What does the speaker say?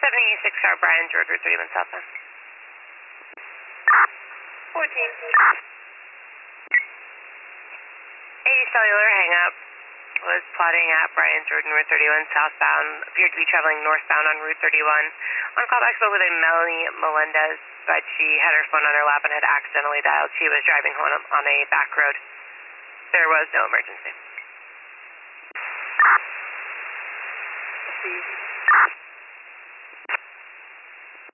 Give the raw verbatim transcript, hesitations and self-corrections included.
seventy-six car, Brian's Road, Route thirty-one southbound. fourteen. A cellular hang-up was plotting at Brian's Road and Route thirty-one southbound, appeared to be traveling northbound on Route thirty-one. On callback spoke with a Melanie Melendez, but she had her phone on her lap and had accidentally dialed. She was driving home on a back road. There was no emergency.